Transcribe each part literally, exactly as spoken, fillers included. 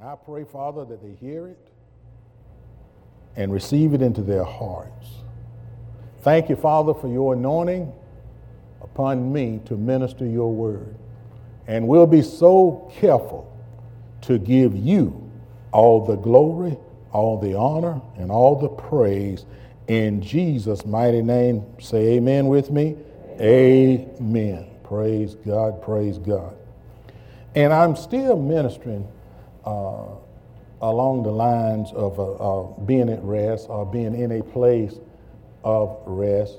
I pray, Father, that they hear it and receive it into their hearts. Thank you, Father, for your anointing upon me to minister your word. And we'll be so careful to give you all the glory, all the honor, and all the praise. In Jesus' mighty name, say amen with me. Amen. Amen. Praise God, praise God. And I'm still ministering uh, along the lines of uh, uh, being at rest or being in a place of rest.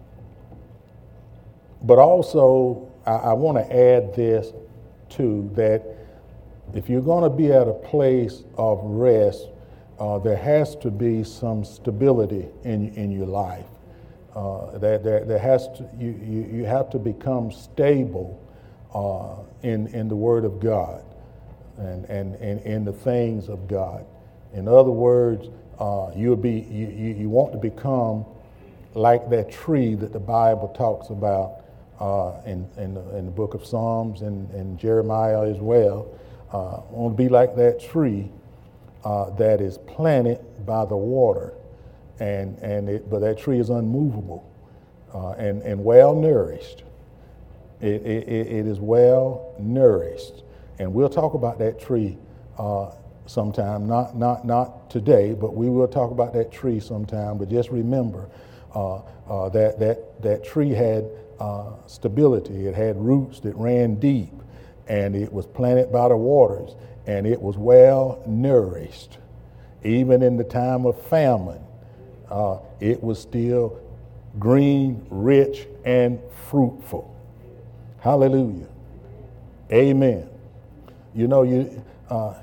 But also, I, I want to add this too, that if you're going to be at a place of rest, uh, there has to be some stability in in your life. Uh, there, there, there has to you, you, you have to become stable uh, in in the Word of God and and and in the things of God. In other words, uh, you'll be you, you you want to become like that tree that the Bible talks about uh, in in the, in the book of Psalms and, and Jeremiah as well. Uh, want to be like that tree uh, that is planted by the water, and and it, but that tree is unmovable uh, and and well nourished. It, it it is well nourished, and we'll talk about that tree uh, sometime. Not not not today, but we will talk about that tree sometime. But just remember uh, uh, that that that tree had uh, stability. It had roots that ran deep. And it was planted by the waters, and it was well nourished. Even in the time of famine, uh, it was still green, rich, and fruitful. Hallelujah. Amen. You know, you uh,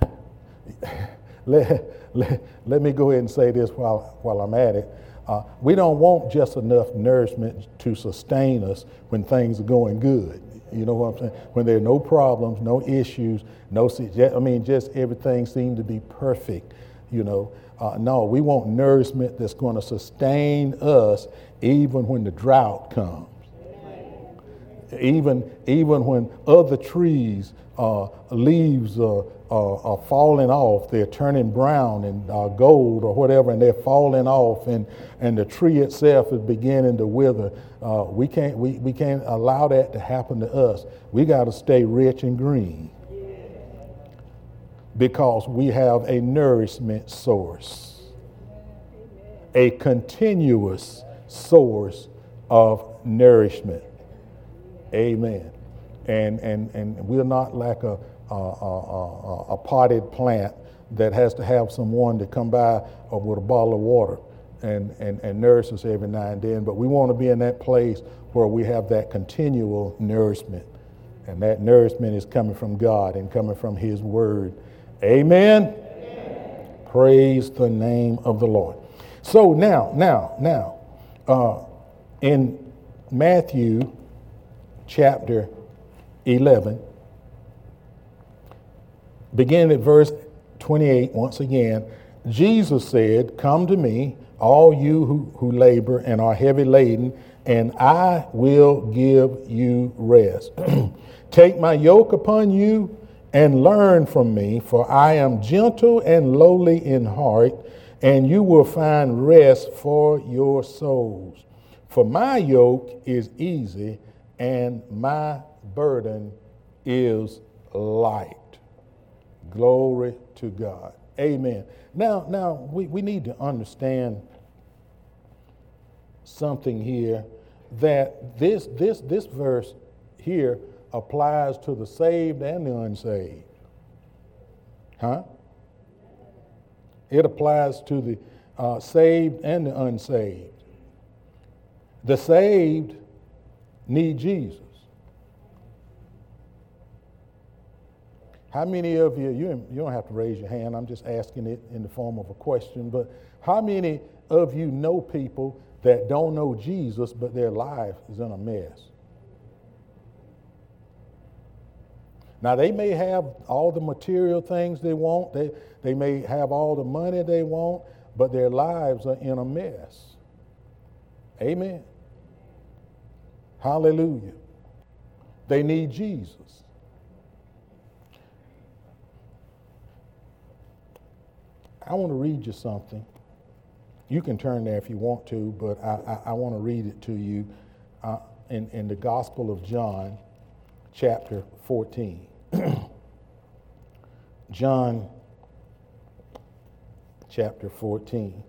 let, let, let me go ahead and say this while, while I'm at it. Uh, we don't want just enough nourishment to sustain us when things are going good. You know what I'm saying? When there are no problems, no issues, no, I mean, just everything seems to be perfect, you know. Uh, no, we want nourishment that's going to sustain us even when the drought comes. Even, even when other trees, uh, leaves uh, uh, are falling off, they're turning brown and uh, gold or whatever, and they're falling off, and, and the tree itself is beginning to wither. Uh, we can't we, we can't allow that to happen to us. We got to stay rich and green because we have a nourishment source, a continuous source of nourishment. Amen. And and and we're not like a a, a a potted plant that has to have someone to come by with a bottle of water and, and, and nourish us every now and then. But we want to be in that place where we have that continual nourishment. And that nourishment is coming from God and coming from His Word. Amen? Amen. Praise the name of the Lord. So now, now, now, uh, in Matthew chapter eleven, beginning at verse twenty-eight, once again, Jesus said, "Come to me, all you who, who labor and are heavy laden, and I will give you rest. Take my yoke upon you and learn from me, for I am gentle and lowly in heart, and you will find rest for your souls. For my yoke is easy and my burden is light." Glory to God. Amen. Now, now we, we need to understand something here, that this this this verse here applies to the saved and the unsaved. Huh? It applies to the uh, saved and the unsaved. The saved need Jesus. How many of you, you, you don't have to raise your hand, I'm just asking it in the form of a question, but how many of you know people that don't know Jesus, but their life is in a mess? Now, they may have all the material things they want, they, they may have all the money they want, but their lives are in a mess. Amen. Hallelujah. They need Jesus. I want to read you something. You can turn there if you want to, but I, I, I want to read it to you uh, in, in the Gospel of John, chapter fourteen. John, chapter fourteen.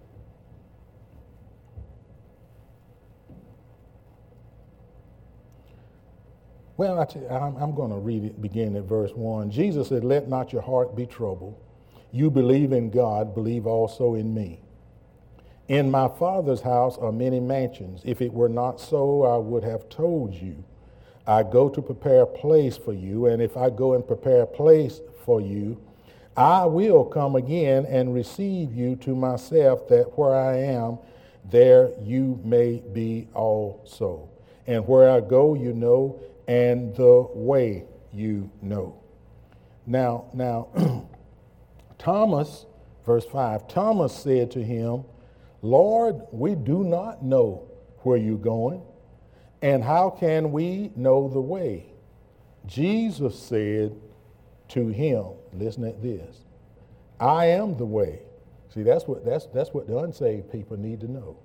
Well, I tell you, I'm, I'm going to read it, begin at verse one. Jesus said, "Let not your heart be troubled. You believe in God, believe also in me. In my Father's house are many mansions. If it were not so, I would have told you. I go to prepare a place for you, and if I go and prepare a place for you, I will come again and receive you to myself, that where I am, there you may be also. And where I go, you know, and the way you know." Now, now, Thomas, verse five, Thomas said to him, "Lord, we do not know where you're going, and how can we know the way?" Jesus said to him, listen at this, "I am the way." See, that's what that's that's what the unsaved people need to know.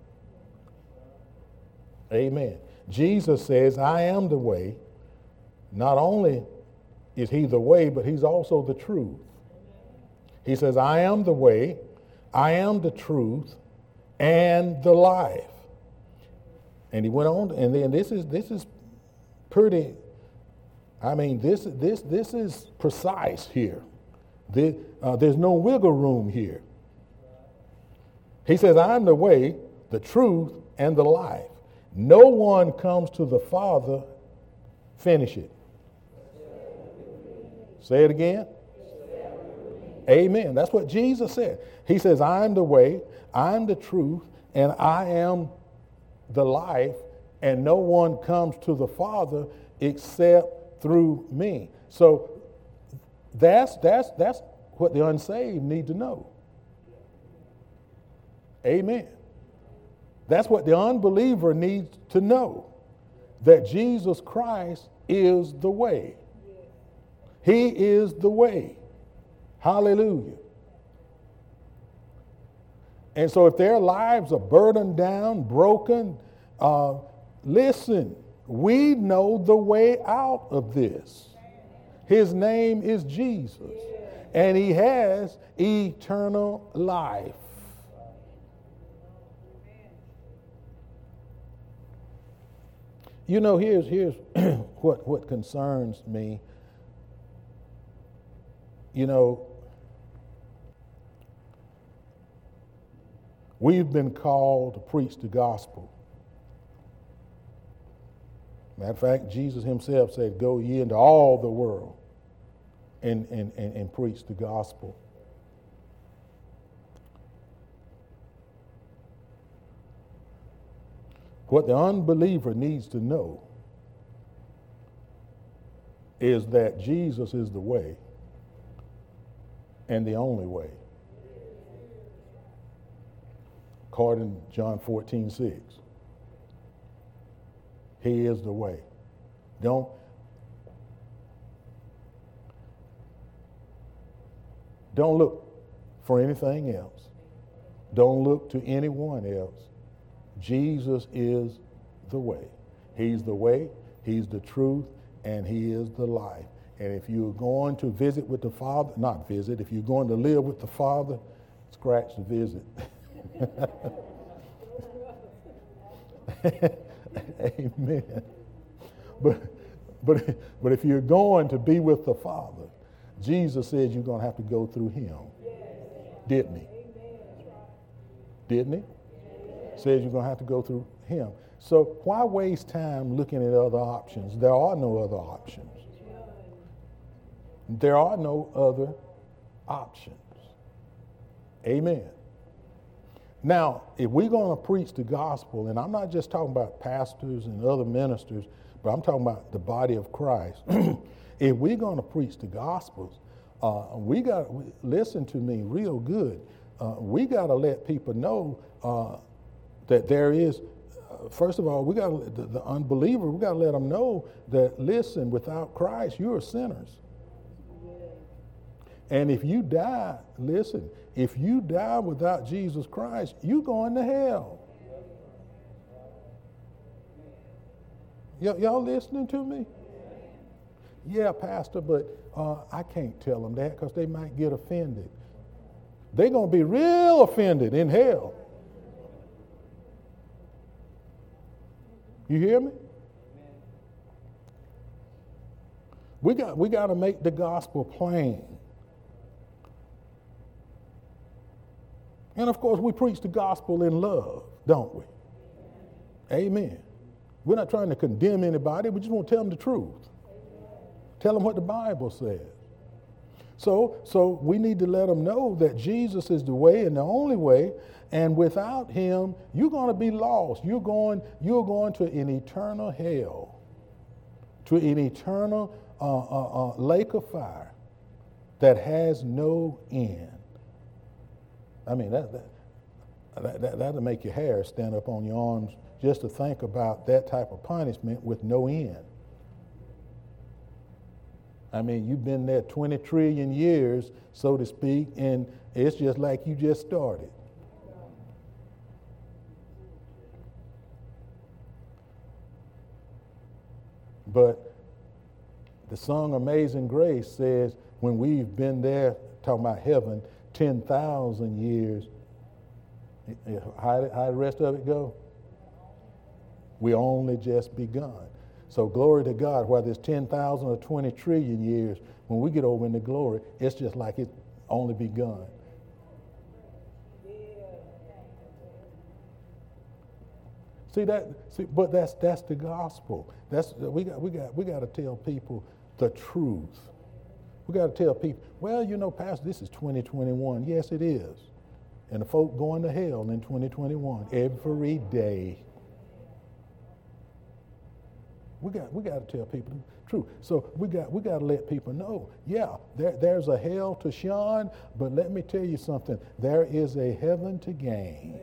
Amen. Jesus says, "I am the way." Not only is he the way, but he's also the truth. He says, "I am the way, I am the truth, and the life." And he went on, and then this is this is pretty. I mean, this this this is precise here. The, uh, there's no wiggle room here. He says, "I am the way, the truth, and the life. No one comes to the Father." Finish it. Say it again. Amen. That's what Jesus said. He says, "I am the way, I am the truth, and I am the life, and no one comes to the Father except through me." So that's that's that's what the unsaved need to know. Amen. That's what the unbeliever needs to know, that Jesus Christ is the way. He is the way. Hallelujah. And so if their lives are burdened down, broken, uh, listen, we know the way out of this. His name is Jesus, and he has eternal life. You know, here's here's what, what concerns me. You know, we've been called to preach the gospel. Matter of fact, Jesus himself said, "Go ye into all the world and, and, and, and preach the gospel." What the unbeliever needs to know is that Jesus is the way and the only way. According to John fourteen six. He is the way. Don't, don't look for anything else. Don't look to anyone else. Jesus is the way. He's the way, he's the truth, and he is the life. And if you're going to visit with the Father, not visit, if you're going to live with the Father, scratch the visit. Amen. But, but, but if you're going to be with the Father, Jesus says you're going to have to go through him. Didn't he? Didn't he? Says you're going to have to go through him. So why waste time looking at other options? There are no other options. There are no other options. Amen. Now, if we're going to preach the gospel, and I'm not just talking about pastors and other ministers, but I'm talking about the body of Christ. If we're going to preach the gospels, uh, we got to listen to me real good. Uh, we got to let people know uh, that there is. Uh, first of all, we got the, the unbeliever. We got to let them know that, listen, without Christ, you are sinners. And if you die, listen, if you die without Jesus Christ, you're going to hell. Y- y'all listening to me? Yeah, Pastor, but uh, I can't tell them that because they might get offended. They're going to be real offended in hell. You hear me? We got, we got to make the gospel plain. And of course, we preach the gospel in love, don't we? Amen. We're not trying to condemn anybody. We just want to tell them the truth. Tell them what the Bible says. So, so we need to let them know that Jesus is the way and the only way, and without him, you're going to be lost. You're going, you're going to an eternal hell, to an eternal uh, uh, uh, lake of fire that has no end. I mean, that, that, that, that'll make your hair stand up on your arms just to think about that type of punishment with no end. I mean, you've been there twenty trillion years, so to speak, and it's just like you just started. But the song Amazing Grace says when we've been there, talking about heaven, ten thousand years, how, how the rest of it go? We only just begun. So glory to God, whether it's ten thousand or twenty trillion years, when we get over into glory, it's just like it's only begun. See that? See, but that's that's the gospel. That's we got we got we got to tell people the truth. We got to tell people, well, you know, Pastor, this is twenty twenty-one. Yes, it is. And the folk going to hell in twenty twenty-one every day. We got we got to tell people the truth. So we got we got to let people know, yeah, there, there's a hell to shun, but let me tell you something. There is a heaven to gain.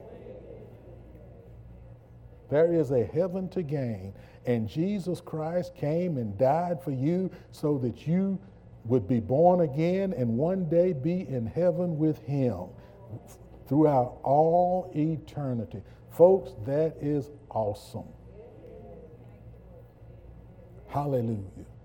There is a heaven to gain. And Jesus Christ came and died for you so that you would be born again and one day be in heaven with him throughout all eternity. Folks, that is awesome. Hallelujah.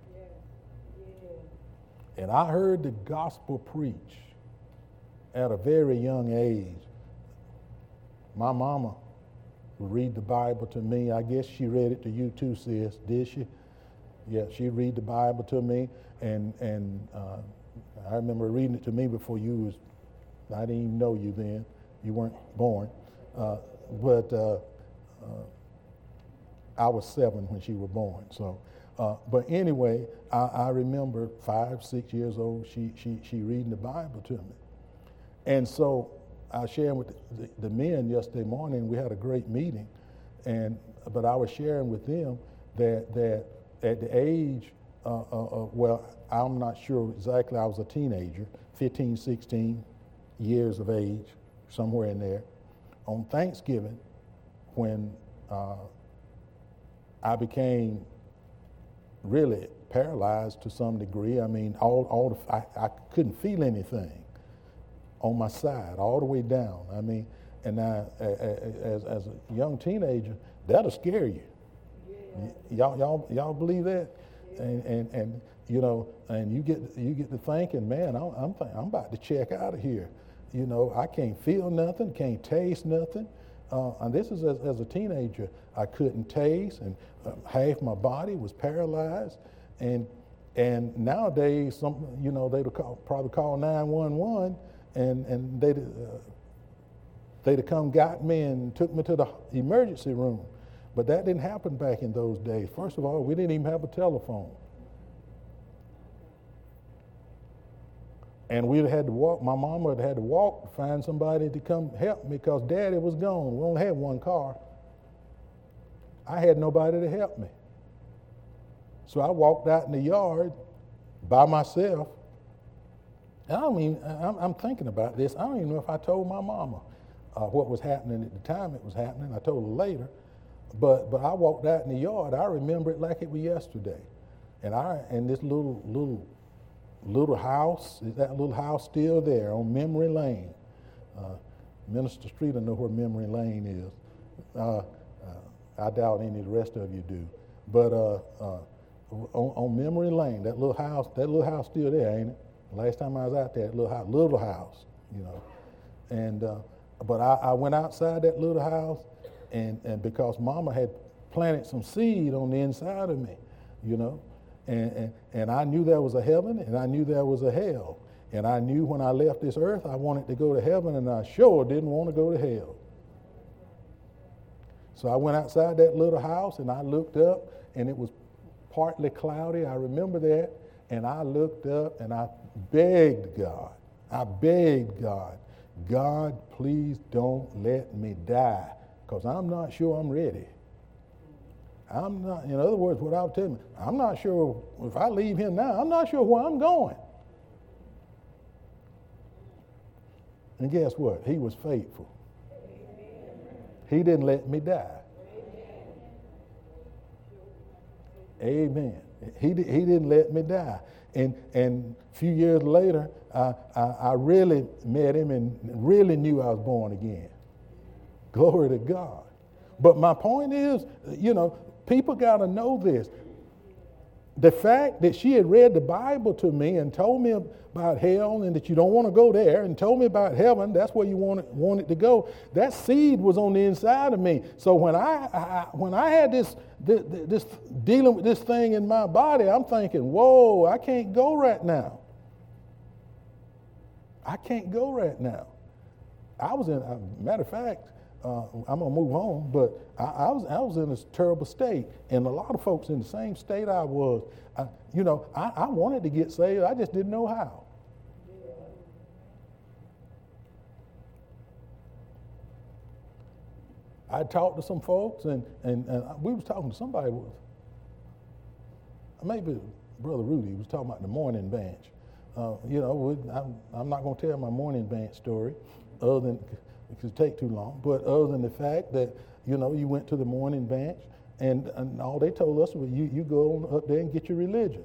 And I heard the gospel preach at a very young age. My mama would read the Bible to me. I guess she read it to you too, sis, did she? Yeah, she'd read the Bible to me, and and uh, I remember reading it to me before you was, I didn't even know you then. You weren't born. Uh, but uh, uh, I was seven when she was born, so. Uh, but anyway, I, I remember five, six years old, she, she, she reading the Bible to me. And so I was sharing with the, the, the men yesterday morning, we had a great meeting, and but I was sharing with them that that at the age, uh, uh, uh, well, I'm not sure exactly, I was a teenager, fifteen, sixteen years of age, somewhere in there, on Thanksgiving, when uh, I became really paralyzed to some degree. I mean, all, all the, I, I couldn't feel anything on my side, all the way down. I mean, and I, as, as a young teenager, that'll scare you. Yeah. Y'all, y'all, y'all believe that? Yeah. And, and, and, you know, and you get, you get to thinking, man, I'm, I'm, th- I'm about to check out of here. You know, I can't feel nothing, can't taste nothing. Uh, and this is as, as a teenager, I couldn't taste, and uh, half my body was paralyzed. And and nowadays, some you know they'd call, probably call nine one one, and and they'd uh, they'd have come got me and took me to the emergency room. But that didn't happen back in those days. First of all, we didn't even have a telephone. And we'd had to walk, my mama had had to walk to find somebody to come help me because Daddy was gone. We only had one car. I had nobody to help me. So I walked out in the yard by myself. And I don't even, I'm, I'm thinking about this. I don't even know if I told my mama uh, what was happening at the time it was happening. I told her later. But but I walked out in the yard. I remember it like it was yesterday. And I and this little little little house, is that little house still there on Memory Lane? Uh, Minister Street, I know where Memory Lane is. Uh, uh, I doubt any of the rest of you do. But uh, uh, on, on Memory Lane, that little house, that little house still there, ain't it? Last time I was out there, that little house, little house, you know. And uh, but I, I went outside that little house, and, and because Mama had planted some seed on the inside of me, you know, and, and, and I knew there was a heaven, and I knew there was a hell. And I knew when I left this earth, I wanted to go to heaven, and I sure didn't want to go to hell. So I went outside that little house, and I looked up, and it was partly cloudy. I remember that. And I looked up, and I begged God. I begged God, God, please don't let me die, because I'm not sure I'm ready. I'm not, in other words, what I was telling you, I'm not sure if I leave here now, I'm not sure where I'm going. And guess what? He was faithful. He didn't let me die. Amen. He, he didn't let me die. And and a few years later, I, I, I really met him and really knew I was born again. Glory to God. But my point is, you know, people got to know this. The fact that she had read the Bible to me and told me about hell and that you don't want to go there, and told me about heaven, that's where you want it, want it to go, that seed was on the inside of me. So when I, I when I had this, this this dealing with this thing in my body, I'm thinking, whoa, I can't go right now. I can't go right now. I was in, a matter of fact, Uh, I'm gonna move on, but I, I was I was in this terrible state, and a lot of folks in the same state I was. I, you know, I, I wanted to get saved, I just didn't know how. I talked to some folks, and, and, and we was talking to somebody. Maybe Brother Rudy was talking about the morning bench. Uh, you know, I'm, I'm not gonna tell my morning bench story, other than. It could take too long, but other than the fact that, you know, you went to the morning bench, and, and all they told us was you, you go up there and get your religion.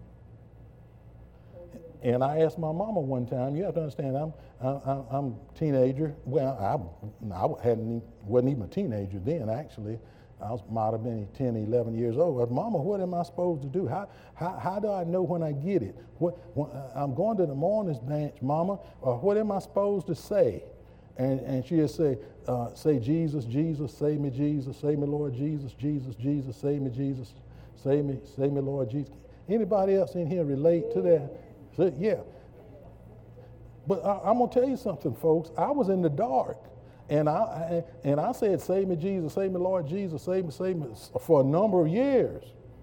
And I asked my mama one time, you have to understand, I'm I, I'm a teenager. Well, I, I hadn't, wasn't even a teenager then, actually. I was, might have been ten, eleven years old. I said, Mama, what am I supposed to do? How, how, how do I know when I get it? What, when, I'm going to the morning bench, Mama, or what am I supposed to say? And, and she'd say, uh, say, Jesus, Jesus, save me, Jesus, save me, Lord Jesus, Jesus, Jesus, save me, Jesus, save me, save me, Lord Jesus. Anybody else in here relate to that? So, yeah. But I, I'm going to tell you something, folks. I was in the dark, and I, I and I said, save me, Jesus, save me, Lord Jesus, save me, save me, for a number of years.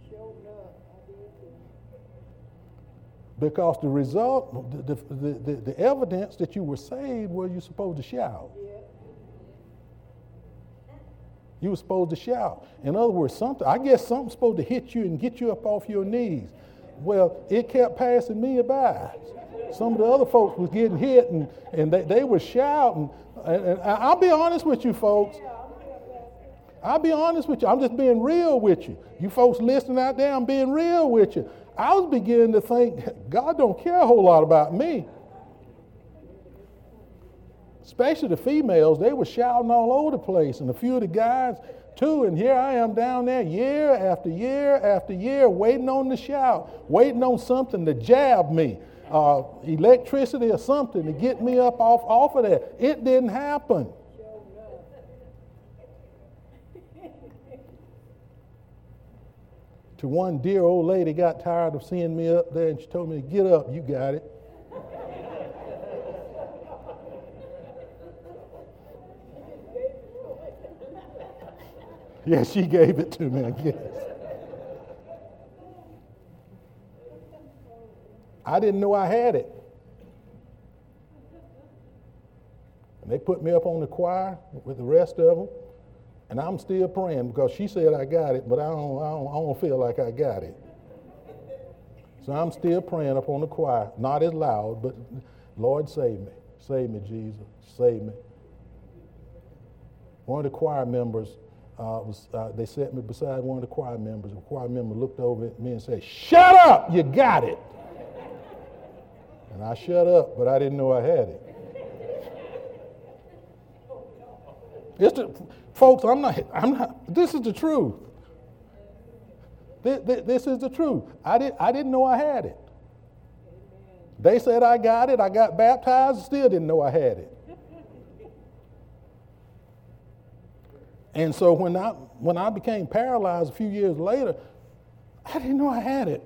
Because the result, the, the, the, the evidence that you were saved was you're supposed to shout. You were supposed to shout. In other words, something, I guess something's supposed to hit you and get you up off your knees. Well, it kept passing me by. Some of the other folks was getting hit, and, and they, they were shouting. And, and I'll be honest with you, folks. I'll be honest with you. I'm just being real with you. You folks listening out there, I'm being real with you. I was beginning to think, God don't care a whole lot about me. Especially the females, they were shouting all over the place, and a few of the guys too, and here I am down there year after year after year waiting on the shout, waiting on something to jab me, uh, electricity or something to get me up off, off of there. It didn't happen. To one dear old lady got tired of seeing me up there, and she told me to get up, you got it. Yeah, she gave it to me, I guess. I didn't know I had it. And they put me up on the choir with the rest of them. And I'm still praying because she said I got it, but I don't, I don't, I don't feel like I got it. So I'm still praying up on the choir, not as loud, but Lord, save me. Save me, Jesus. Save me. One of the choir members, uh, was uh, they set me beside one of the choir members. The choir member looked over at me and said, shut up, you got it. And I shut up, but I didn't know I had it. It's the, folks, I'm not, I'm not, this is the truth. This, this, this is the truth. I, did, I didn't know I had it. They said I got it. I got baptized, still didn't know I had it. And so when I, when I became paralyzed a few years later, I didn't know I had it.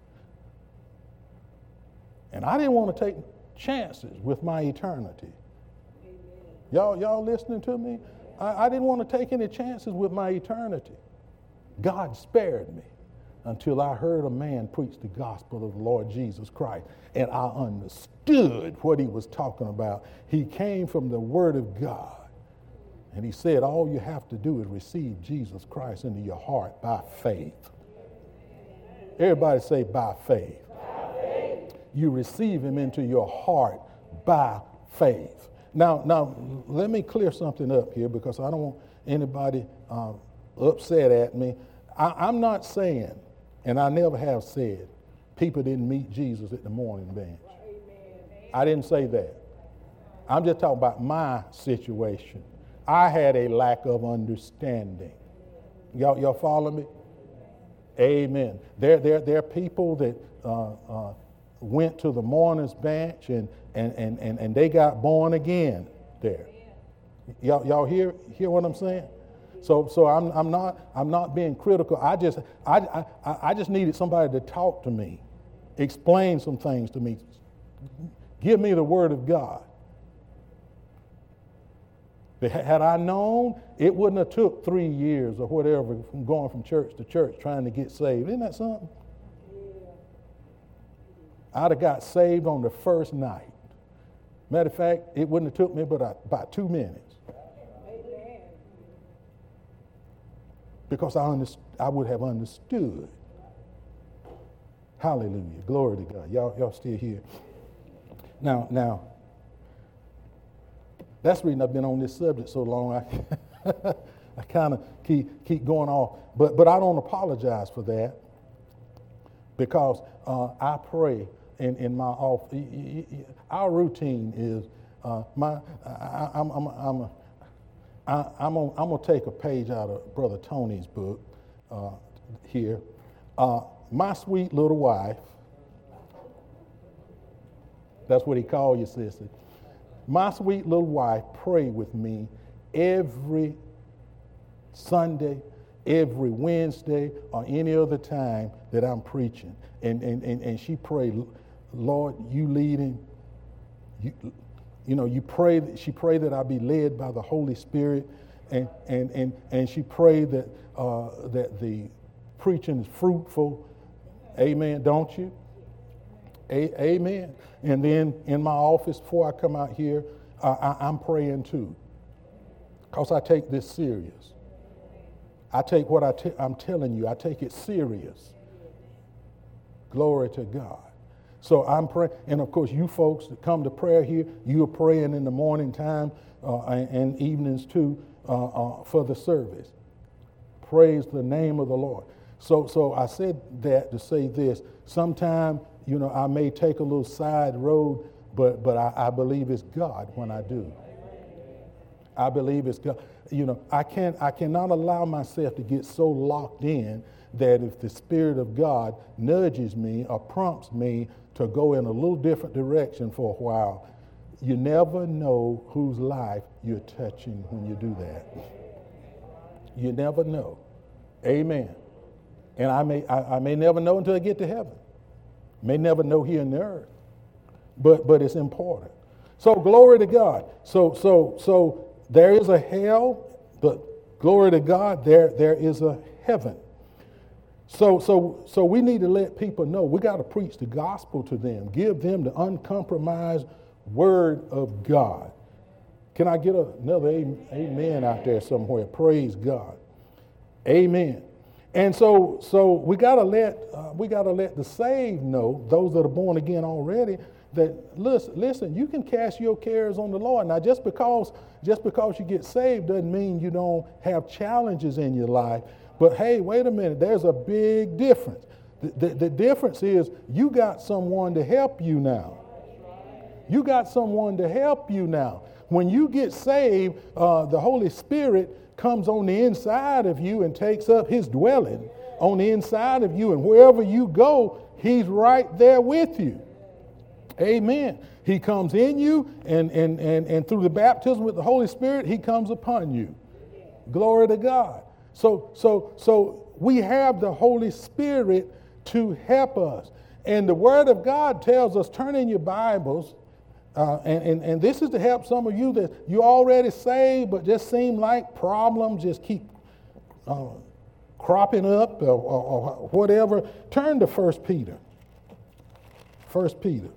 And I didn't want to take chances with my eternity. Y'all, y'all listening to me? I, I didn't want to take any chances with my eternity. God spared me until I heard a man preach the gospel of the Lord Jesus Christ. And I understood what he was talking about. He came from the Word of God. And he said, all you have to do is receive Jesus Christ into your heart by faith. Everybody say, by faith. By faith. You receive him into your heart by faith. Now, now, let me clear something up here because I don't want anybody uh, upset at me. I, I'm not saying, and I never have said, people didn't meet Jesus at the morning bench. I didn't say that. I'm just talking about my situation. I had a lack of understanding. Y'all, y'all follow me? Amen. There, there, there are people that uh, uh, went to the mourner's bench and, and, and, and, and they got born again there. Y'all, y'all hear, hear what I'm saying? So, so I'm, I'm not, I'm not being critical. I just, I, I, I just needed somebody to talk to me, explain some things to me, give me the Word of God. Had I known, it wouldn't have took three years or whatever from going from church to church trying to get saved. Isn't that something? I'd have got saved on the first night. Matter of fact, it wouldn't have took me but about two minutes. Because I, underst- I would have understood. Hallelujah. Glory to God. Y'all, y'all still here. Now, now, that's the reason I've been on this subject so long. I, I kind of keep keep going off, but but I don't apologize for that because uh, I pray in in my off. Our routine is uh, my. I, I'm I'm I'm a, I, I'm gonna, I'm gonna take a page out of Brother Tony's book uh, here. Uh, my sweet little wife. That's what he called you, sister. My sweet little wife prayed with me every Sunday, every Wednesday, or any other time that I'm preaching. And and, and, and she prayed, Lord, you leading. You, you know, you pray that she prayed that I be led by the Holy Spirit, and and and, and she prayed that uh, that the preaching is fruitful. Amen, don't you? A- amen. And then in my office, before I come out here, uh, I- I'm praying too. Because I take this serious. I take what I t- I'm telling you, I take it serious. Glory to God. So I'm praying. And of course, you folks that come to prayer here, you are praying in the morning time uh, and, and evenings too uh, uh, for the service. Praise the name of the Lord. So, so I said that to say this. Sometime, you know, I may take a little side road, but but I, I believe it's God when I do. I believe it's God. You know, I can't I cannot allow myself to get so locked in that if the Spirit of God nudges me or prompts me to go in a little different direction for a while, you never know whose life you're touching when you do that. You never know. Amen. And I may I, I may never know until I get to heaven. May never know here in the earth. But but it's important. So glory to God. So so so there is a hell, but glory to God, there there is a heaven. So so so we need to let people know. We got to preach the gospel to them. Give them the uncompromised word of God. Can I get another amen out there somewhere? Praise God. Amen. And so, so we gotta let uh, we gotta let the saved know, those that are born again already, that listen, listen, you can cast your cares on the Lord. Now, just because just because you get saved doesn't mean you don't have challenges in your life. But hey, wait a minute, there's a big difference. The, the, the difference is you got someone to help you now. You got someone to help you now. When you get saved, uh, the Holy Spirit comes on the inside of you and takes up his dwelling on the inside of you. And wherever you go, he's right there with you. Amen. He comes in you, and, and, and, and through the baptism with the Holy Spirit, he comes upon you. Glory to God. So, so, so we have the Holy Spirit to help us. And the Word of God tells us, turn in your Bibles, uh, and, and, and this is to help some of you that you already saved, but just seem like problems just keep uh, cropping up or, or, or whatever. Turn to First Peter. First Peter.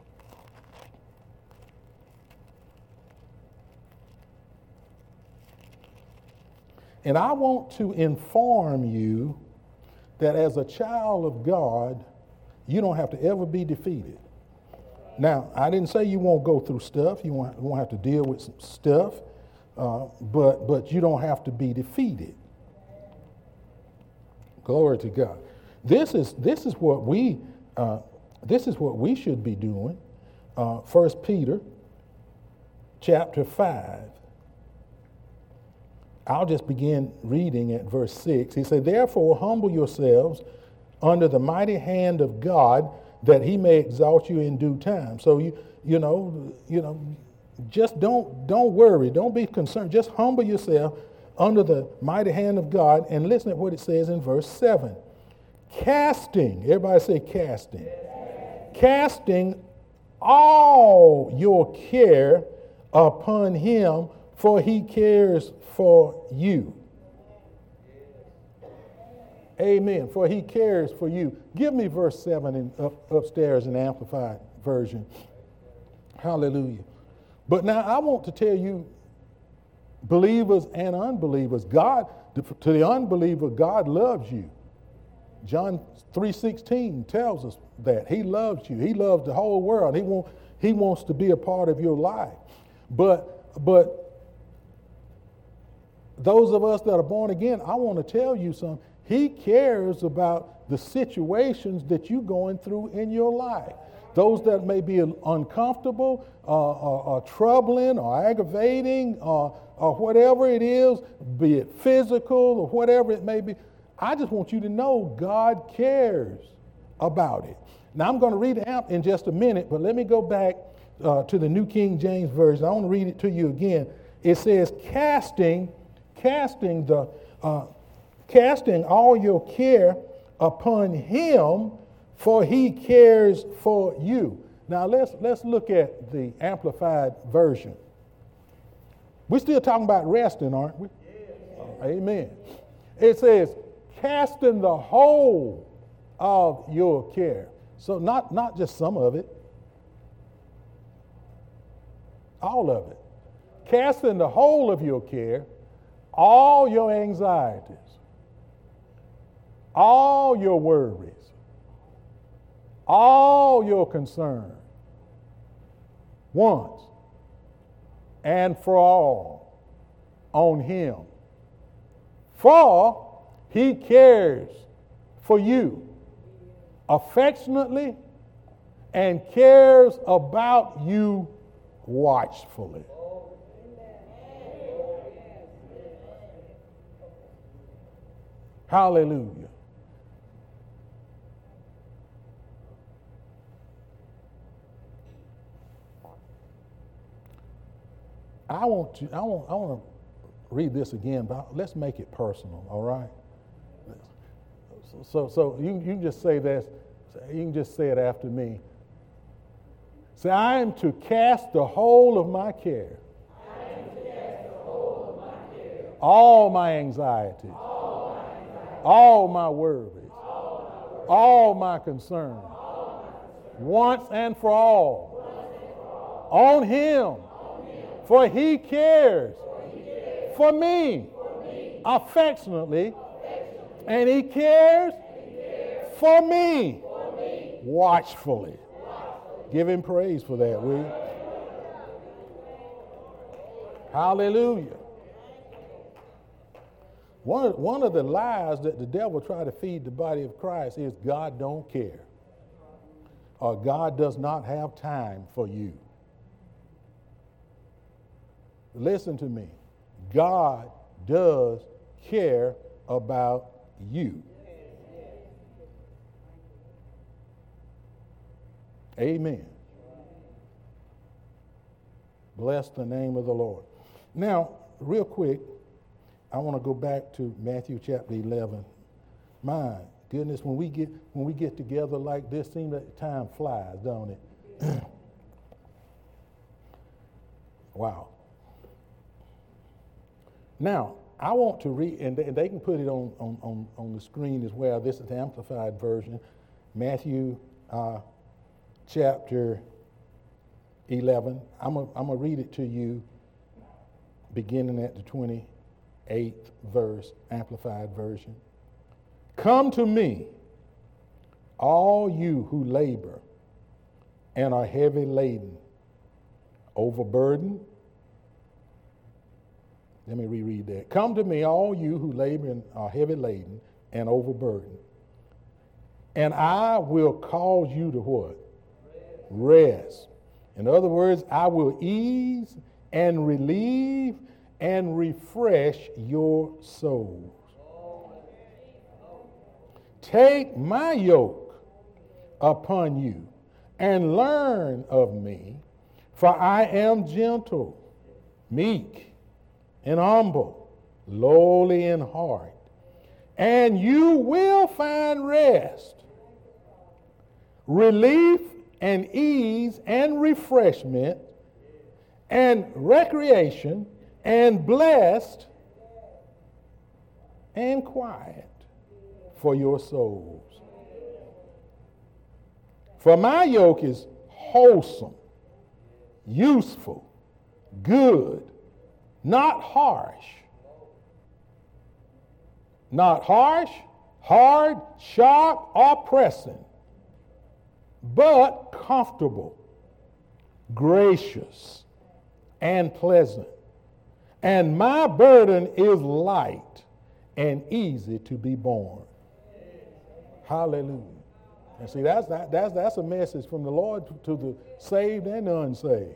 And I want to inform you that as a child of God, you don't have to ever be defeated. Now, I didn't say you won't go through stuff. You won't, won't have to deal with some stuff, uh, but, but you don't have to be defeated. Glory to God. This is, this is what we uh, this is what we should be doing. Uh, First Peter chapter five. I'll just begin reading at verse six. He said, therefore, humble yourselves under the mighty hand of God, that he may exalt you in due time. So, you you know, you know, just don't, don't worry. Don't be concerned. Just humble yourself under the mighty hand of God. And listen to what it says in verse seven. Casting, everybody say casting. Casting all your care upon him, for he cares for you. Amen. For he cares for you. Give me verse seven in, up, upstairs in the Amplified Version. Hallelujah. But now I want to tell you, believers and unbelievers, God, to the unbeliever, God loves you. John three sixteen tells us that he loves you. He loves the whole world. He want, he wants to be a part of your life. But, but those of us that are born again, I want to tell you something. He cares about the situations that you're going through in your life. Those that may be uncomfortable, uh, or, or troubling, or aggravating, or, or whatever it is, be it physical or whatever it may be. I just want you to know God cares about it. Now, I'm going to read the amp in just a minute, but let me go back uh, to the New King James Version. I want to read it to you again. It says, casting, casting the... Uh, Casting all your care upon him, for he cares for you. Now let's let's look at the Amplified Version. We're still talking about resting, aren't we? Yeah. Amen. It says, casting the whole of your care. So not, not just some of it, all of it. Casting the whole of your care, all your anxieties, all your worries, all your concern, once and for all, on him. For he cares for you affectionately and cares about you watchfully. Hallelujah. I want to, I want, I want to read this again, but let's make it personal, all right? So, so, so you, you can just say this, you can just say it after me. Say, I am to cast the whole of my care, I am to cast the whole of my care, all my anxieties, all my, anxieties, all my worries, all my, worries, all my concerns, all my concerns, once and for all, once and for all, on him. For he cares for, he cares for, me, for me affectionately, affectionately, and he cares, and he cares for, me for me watchfully. watchfully. Give him praise for that, will you? Hallelujah. One, one of the lies that the devil tried to feed the body of Christ is God don't care, or God does not have time for you. Listen to me. God does care about you. Amen. Bless the name of the Lord. Now, real quick, I want to go back to Matthew chapter eleven. My goodness, when we get when we get together like this, seems like time flies, don't it? Wow. Now, I want to read, and they, and they can put it on, on, on, on the screen as well. This is the Amplified Version. Matthew uh, chapter eleven. I'm going I'm to read it to you beginning at the twenty-eighth verse, Amplified Version. Come to me, all you who labor and are heavy laden, overburdened. Let me reread that. Come to me, all you who labor and are heavy laden and overburdened, and I will cause you to what? Rest. Rest. In other words, I will ease and relieve and refresh your souls. Take my yoke upon you and learn of me, for I am gentle, meek, and humble, lowly in heart, and you will find rest, relief, and ease, and refreshment, and recreation, and blessed, and quiet for your souls. For my yoke is wholesome, useful, good, not harsh. Not harsh, hard, sharp, or pressing, but comfortable, gracious, and pleasant. And my burden is light and easy to be borne. Hallelujah. And see, that's, that, that's, that's a message from the Lord to the saved and the unsaved.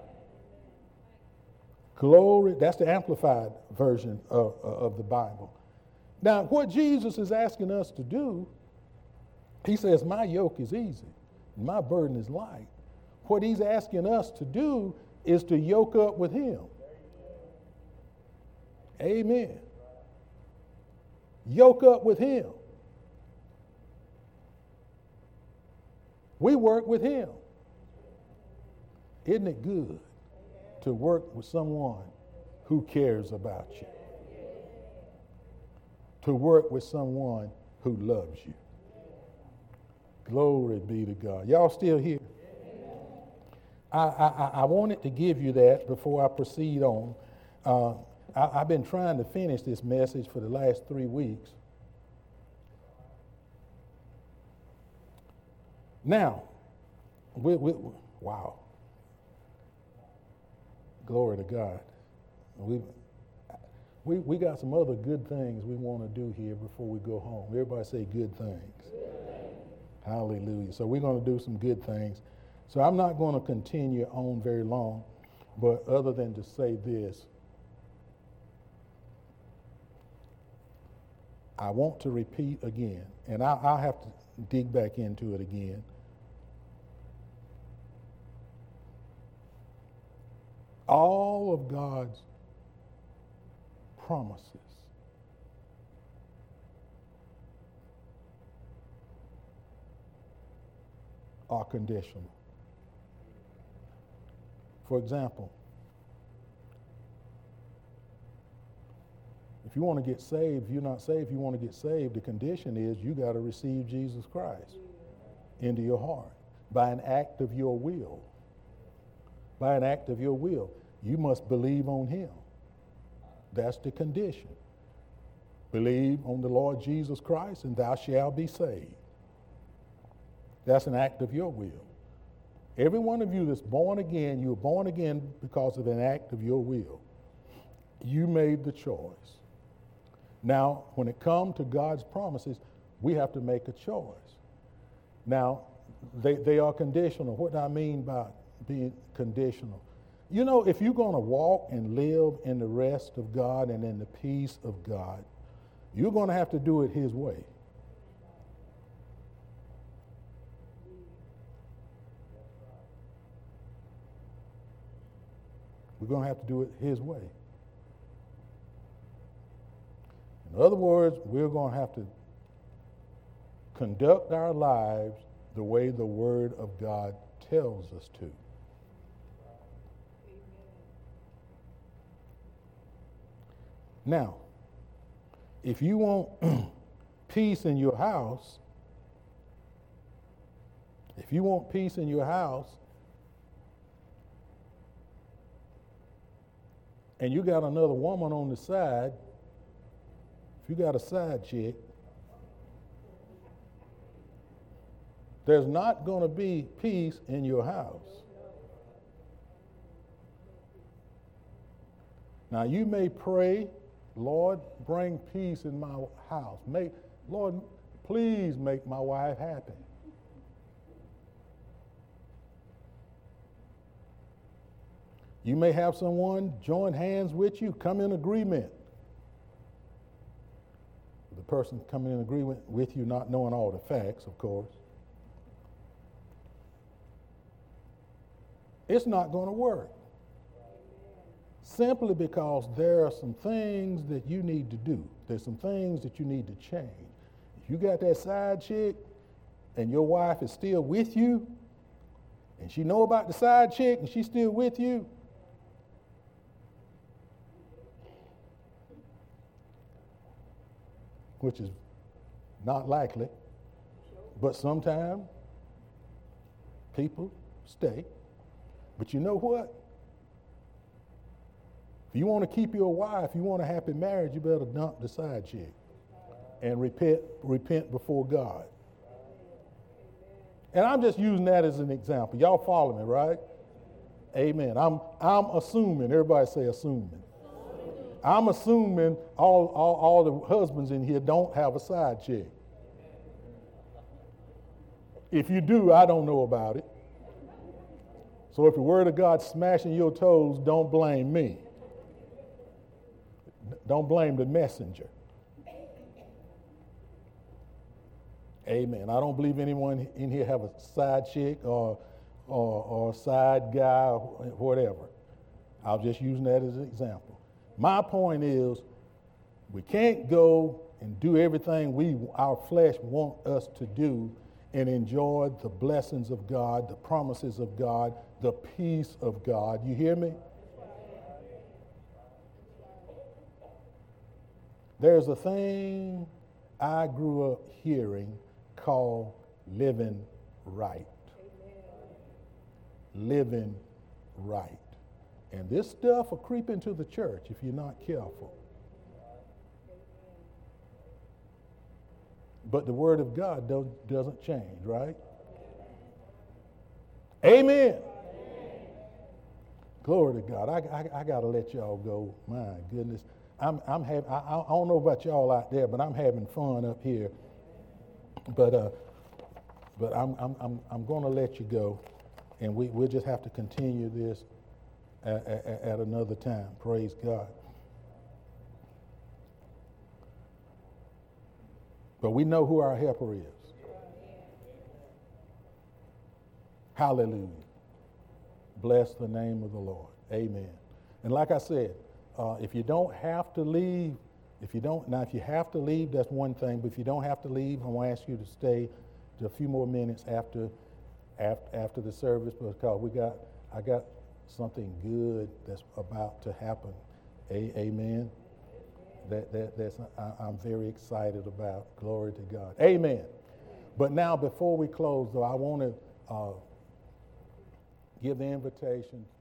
Glory, that's the Amplified Version of, of the Bible. Now, what Jesus is asking us to do, he says, my yoke is easy, my burden is light. What he's asking us to do is to yoke up with him. Amen. Yoke up with him. We work with him. Isn't it good to work with someone who cares about you? To work with someone who loves you. Glory be to God. Y'all still here? I, I, I wanted to give you that before I proceed on. Uh, I, I've been trying to finish this message for the last three weeks. Now, we, we, wow. Glory to God. We, we, we got some other good things we want to do here before we go home. Everybody say good things. Good. Hallelujah. So we're going to do some good things. So I'm not going to continue on very long, but other than to say this, I want to repeat again, and I, I'll have to dig back into it again. All of God's promises are conditional. For example, if you want to get saved, if you're not saved, you want to get saved, the condition is you got to receive Jesus Christ into your heart by an act of your will. By an act of your will. You must believe on him. That's the condition. Believe on the Lord Jesus Christ and thou shalt be saved. That's an act of your will. Every one of you that's born again, you were born again because of an act of your will. You made the choice. Now, when it comes to God's promises, we have to make a choice. Now, they, they are conditional. What do I mean by being conditional? You know, if you're going to walk and live in the rest of God and in the peace of God, you're going to have to do it His way. We're going to have to do it His way. In other words, we're going to have to conduct our lives the way the Word of God tells us to. Now, if you want peace in your house, if you want peace in your house, and you got another woman on the side, if you got a side chick, there's not going to be peace in your house. Now, you may pray, Lord, bring peace in my house. Make, Lord, please make my wife happy. You may have someone join hands with you, come in agreement. The person coming in agreement with you, not knowing all the facts, of course. It's not going to work. Simply because there are some things that you need to do. There's some things that you need to change. If you got that side chick and your wife is still with you, and she know about the side chick and she's still with you, which is not likely, but sometimes people stay. But you know what? If you want to keep your wife, you want a happy marriage, you better dump the side chick and repent, repent before God. And I'm just using that as an example. Y'all follow me, right? Amen. I'm I'm assuming, everybody say assuming. I'm assuming all, all, all the husbands in here don't have a side chick. If you do, I don't know about it. So if the word of God's smashing your toes, don't blame me. Don't blame the messenger. Amen. I don't believe anyone in here have a side chick or, or, or a side guy or whatever. I was just using that as an example. My point is, we can't go and do everything we our flesh want us to do and enjoy the blessings of God, the promises of God, the peace of God. You hear me? There's a thing I grew up hearing called living right. Living right. And this stuff will creep into the church if you're not careful. But the word of God don't, doesn't change, right? Amen. Amen. Glory to God. I, I, I got to let y'all go. My goodness. I'm, I'm having, I, I don't know about y'all out there, but I'm having fun up here. But uh, but I'm I'm I'm, I'm going to let you go, and we we'll just have to continue this at, at, at another time. Praise God. But we know who our helper is. Hallelujah. Bless the name of the Lord. Amen. And like I said, uh, if you don't have to leave, if you don't, now if you have to leave, that's one thing, but if you don't have to leave, I want to ask you to stay to a few more minutes after, after, after the service, because we got, I got something good that's about to happen. A, amen. That, that, that's, I, I'm very excited about. Glory to God. Amen. But now, before we close, though, I want to uh, give the invitation